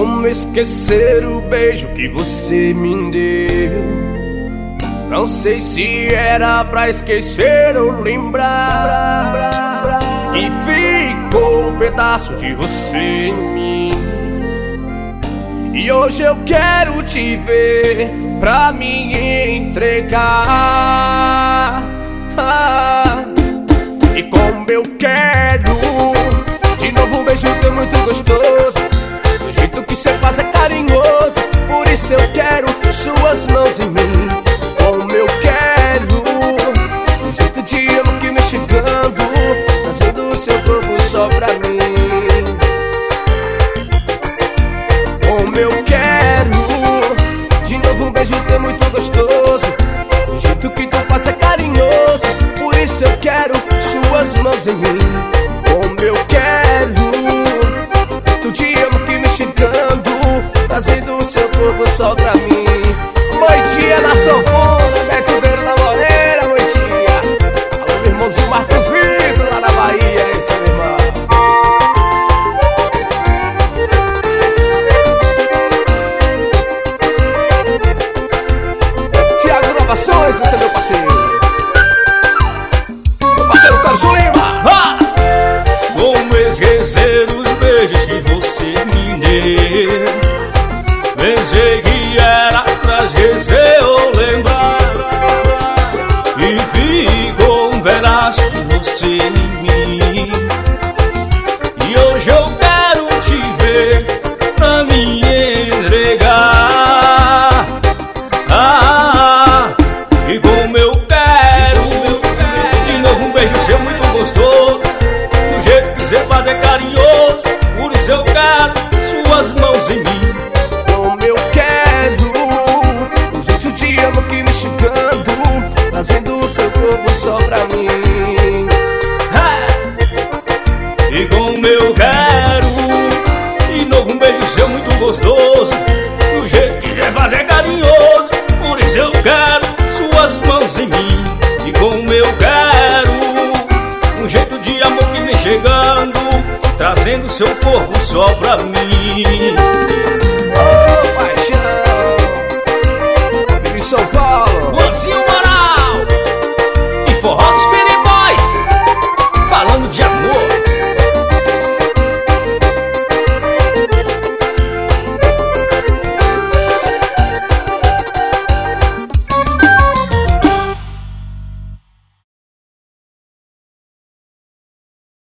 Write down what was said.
Como esquecer o beijo que você me deu? Não sei se era pra esquecer ou lembrar que ficou um pedaço de você em mim. E hoje eu quero te ver pra me entregar. E como eu quero de novo um beijo teu muito gostoso. O jeito que cê faz é carinhoso, por isso eu quero suas mãos em mim. Como eu quero o jeito de amo que me chegando, trazendo o seu corpo só pra mim. Como eu quero de novo um beijo teu muito gostoso. O jeito que tu faz é carinhoso, por isso eu quero suas mãos em mim. Como eu quero tu te amo que me chegando, trazendo o seu corpo só pra mim. Moitinha na sanfona, Beto Beiro na Moreira, Moitinha. Alô, meu irmãozinho Marcos Vitor, lá na Bahia, esse meu irmão. Tiago Gravações, esse é meu parceiro. Meu parceiro Carlos Lima. Como esquecer os beijos que você me deu? Pensei que era pra esquecer ou lembrar, e ficou um pedaço de você em mim. E hoje eu quero te ver pra me entregar. E como eu quero de novo um beijo seu muito gostoso. Do jeito que você faz é carinhoso, por isso eu quero suas mãos em mim. Como eu quero o jeito de amo que me chegando, trazendo o seu corpo só pra mim. E como eu quero de novo um beijo seu muito gostoso. Do jeito que você faz é carinhoso, por isso eu quero suas mãos em mim. E como eu quero um jeito de amor que vem chegando, trazendo seu corpo só pra mim.